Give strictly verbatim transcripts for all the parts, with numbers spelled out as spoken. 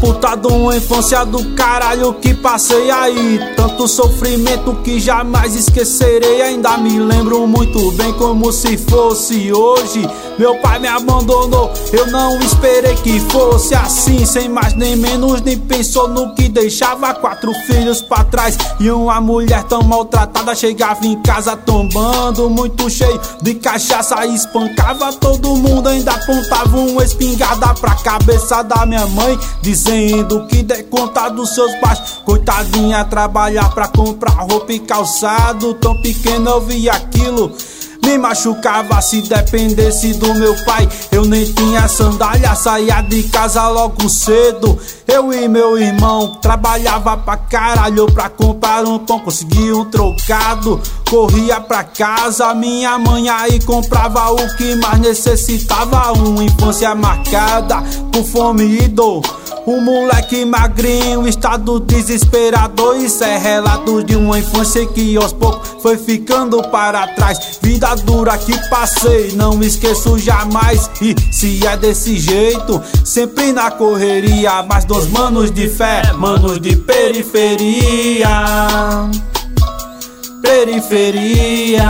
Puta de uma infância do caralho que passei aí. Tanto sofrimento que jamais esquecerei. Ainda me lembro muito bem como se fosse hoje. Meu pai me abandonou, eu não esperei que fosse assim. Sem mais nem menos, nem pensou no que deixava quatro filhos pra trás. E uma mulher tão maltratada chegava em casa tombando, muito cheio de cachaça, espancava todo mundo. Ainda apontava uma espingarda pra cabeça da minha mãe, dizendo que dê conta dos seus baixos. Coitadinha, trabalhar pra comprar roupa e calçado. Tão pequeno eu vi aquilo, me machucava. Se dependesse do meu pai, eu nem tinha sandália, saía de casa logo cedo. Eu e meu irmão trabalhava pra caralho pra comprar um pão, conseguia um trocado, corria pra casa. Minha mãe aí comprava o que mais necessitava. Uma infância marcada por fome e dor, um moleque magrinho, estado desesperador. Isso é relato de uma infância que aos poucos foi ficando para trás. Vida dura que passei, não esqueço jamais. E se é desse jeito, sempre na correria. Mas dos manos de fé, manos de periferia. Periferia.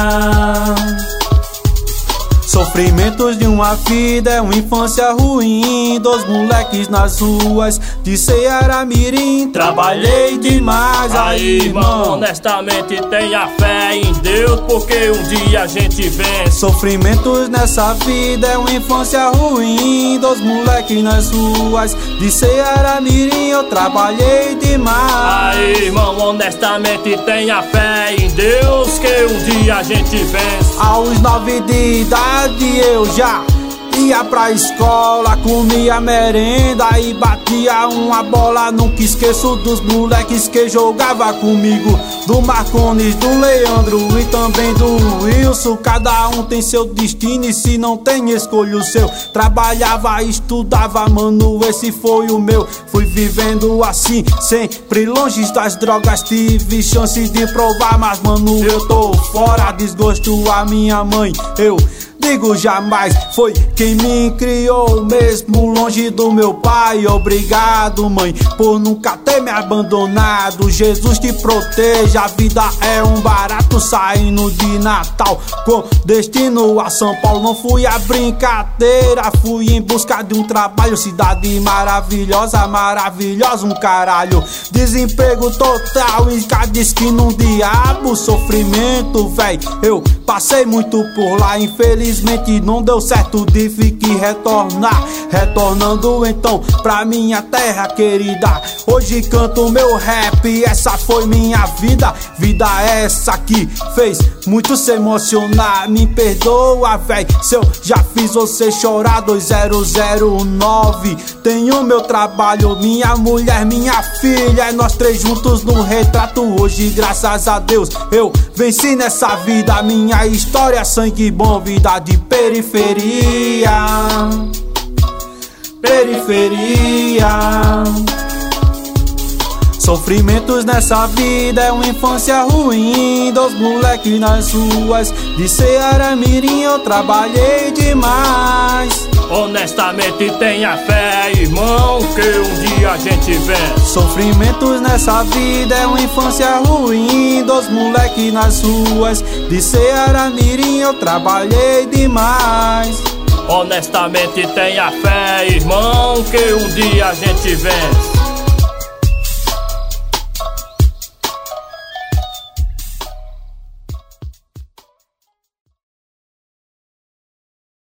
Sofrimentos de uma vida, é uma infância ruim. Dos moleques nas ruas de Ceará Mirim. Trabalhei demais aí, irmão. Honestamente tenha fé em Deus, porque um dia a gente vence. Sofrimentos nessa vida, é uma infância ruim. Dos moleques nas ruas de Ceará Mirim. Eu trabalhei demais. Aí, irmão, honestamente tenha fé em Deus, que um dia a gente vence. Aos nove de idade eu já ia pra escola, comia merenda e batia uma bola. Nunca esqueço dos moleques que jogava comigo, do Marcones, do Leandro e também do Wilson. Cada um tem seu destino e se não tem, escolha o seu. Trabalhava, estudava, mano, esse foi o meu. Fui vivendo assim, sempre longe das drogas. Tive chance de provar, mas mano, eu tô fora. Desgosto a minha mãe, eu digo jamais, foi quem me criou, mesmo longe do meu pai. Obrigado, mãe, por nunca ter me abandonado. Jesus te proteja, a vida é um barato. Saindo de Natal com destino a São Paulo, não fui a brincadeira, fui em busca de um trabalho. Cidade maravilhosa, maravilhosa, um caralho. Desemprego total em cada esquina, um diabo. Sofrimento, véi, eu passei muito por lá, infeliz. Infelizmente não deu certo, tive que retornar. Retornando então pra minha terra querida. Hoje canto meu rap, essa foi minha vida. Vida essa que fez muito se emocionar. Me perdoa, véi, se eu já fiz você chorar. Dois zero zero nove, tenho meu trabalho, minha mulher, minha filha. É nós três juntos no retrato. Hoje, graças a Deus, eu venci nessa vida. Minha história, sangue bom, vida de periferia. Periferia. Sofrimentos nessa vida, é uma infância ruim. Dos moleques nas ruas de Ceará Mirim. Eu trabalhei demais. Honestamente tenha fé, irmão, que um dia a gente vence. Sofrimentos nessa vida, é uma infância ruim. Dos moleques nas ruas de Ceará Mirim. Eu trabalhei demais. Honestamente tenha fé, irmão, que um dia a gente vence.